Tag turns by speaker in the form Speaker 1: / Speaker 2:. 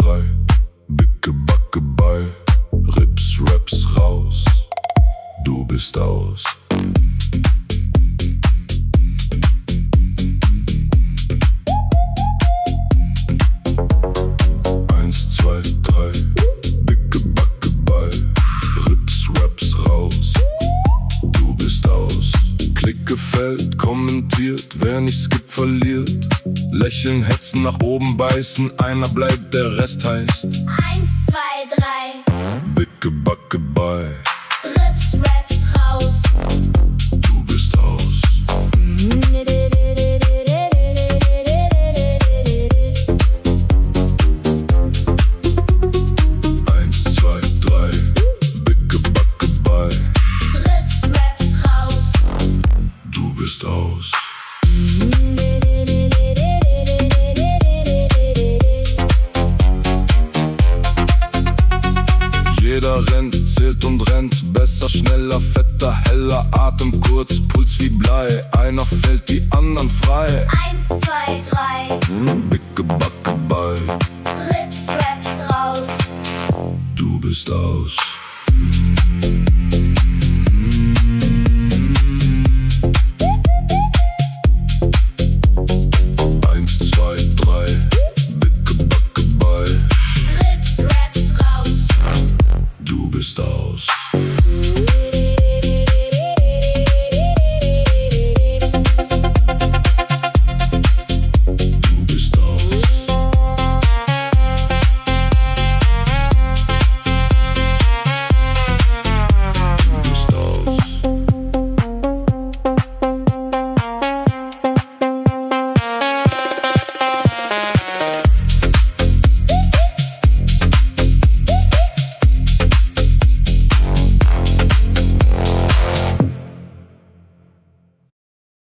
Speaker 1: drei, Bicke, Backe, Ball, Rips, Raps raus, du bist aus. 1, 2, 3, Bicke, Backe, Ball, Rips, Raps raus, du bist aus. Klick gefällt, kommentiert, wer nicht skippt, verliert. Lächeln, hetzen, nach oben beißen, einer bleibt, der Rest heißt 1, 2, 3, Bicke, Backe, Ball,
Speaker 2: Rips, Raps raus,
Speaker 1: du bist aus. 1, 2, 3, Bicke, Backe, Ball,
Speaker 2: Rips, Raps raus,
Speaker 1: du bist aus. Jeder rennt, zählt und rennt, besser, schneller, fetter, heller, Atem kurz, Puls wie Blei, einer fällt, die anderen frei.
Speaker 2: 1, 2, 3,